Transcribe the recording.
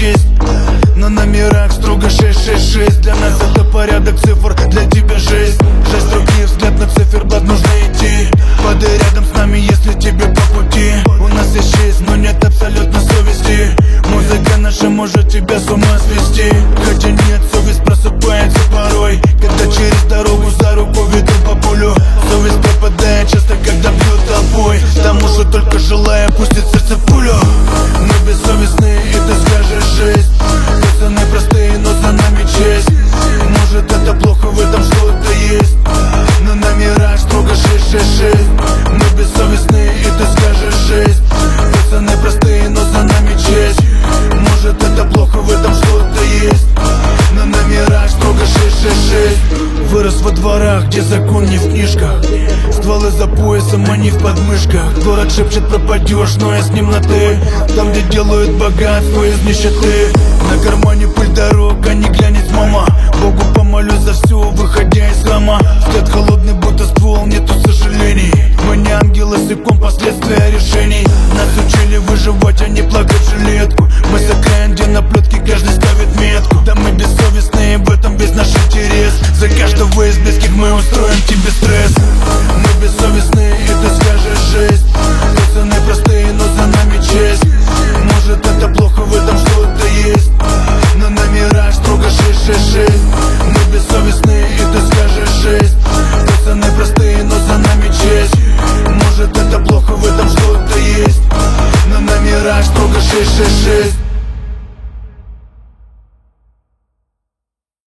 есть. На номерах строго 666. Для нас это порядок цифр, для тебя жесть. 6 руки, взгляд на циферблат, нужно идти. Падай рядом с нами, если тебе по пути. У нас есть честь, но нет абсолютно совести. Музыка наша может тебя с ума свести. Хотя нет, совесть просыпается порой, когда через дорогу за руку веду по полю. Совесть пропадает часто, когда бьют толпой. Тому же только желая пустить в сердце пулю. Мы бессовестные, и ты скажешь жесть. Пацаны простые, но за нами честь. Может это плохо, в этом что-то есть. На номерах строго 666. Мы бессовестные, и ты скажешь жесть. Пацаны простые, но за нами честь. Может это плохо, в этом что-то есть. На номерах строго 666. Вырос во дворах, где закон не в книжках. Стволы за поясом, а не в подмышках. Город шепчет пропадешь, но я с ним на ты. Там, где делают богатство из нищеты. На кармане пыль дорог, а не глянет мама. Богу помолюсь за все, выходя из храма. Взгляд холодный, будто ствол, нету сожалений. Мы не ангелы с икон, последствия решений. Нас учили выживать, а не плакать, жалеть.